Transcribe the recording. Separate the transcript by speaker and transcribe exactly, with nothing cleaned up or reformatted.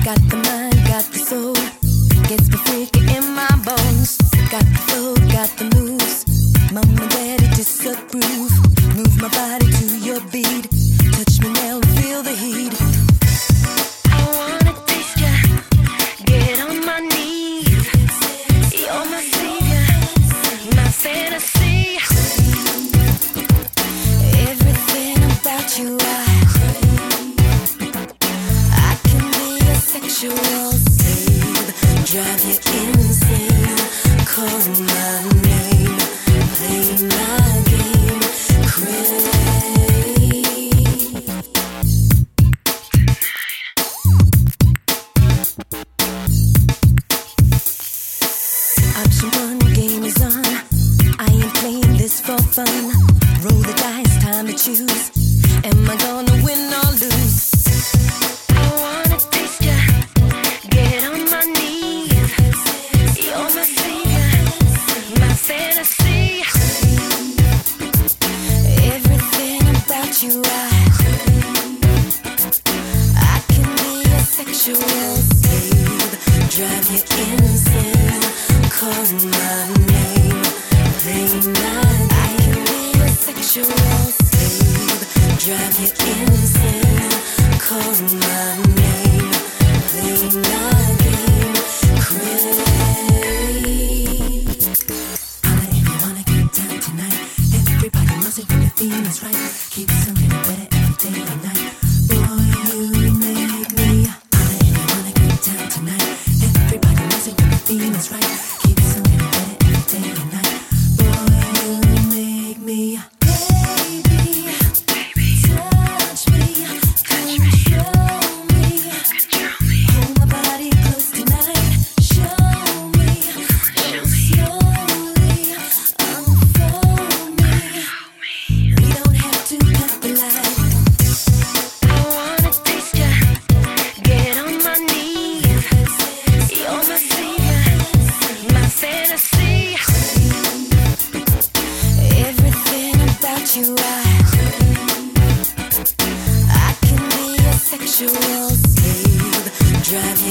Speaker 1: Got the mind, got the soul, gets me freaky in my bones. Got the flow, got the moves, mama and daddy disapprove. Move my body to your beat, touch me now and feel the heat. I wanna taste ya, get on my knees. You're my savior, my fantasy. Everything about you I I can be a sexual slave, drive you insane. Call my name, play my game, crazy. Option one, game is on. I ain't playing this for fun. Roll the dice, time to choose. Am I gonna win or lose? I wanna taste ya, get on my knees. You're my savior, my fantasy. Everything about you I I can be a sexual slave, drive you insane. Call my name, play my I can be a sexual slave, drive you insane. Call my name, play my game, crazy. Holla if you wanna get down tonight. Everybody knows it when the theme is right. Keep something better every day and night. Boy, you make me. Holla if you wanna get down tonight. Everybody knows it when the theme is right. Keep something better every day and night. Boy, you make me. Baby, touch me, control me. Hold my body close tonight. Show me, slowly unfold me. We don't have to cut the light. I wanna taste ya, get on my knees. You're my savior, my fantasy. Everything about you I I can be a sexual slave, drive you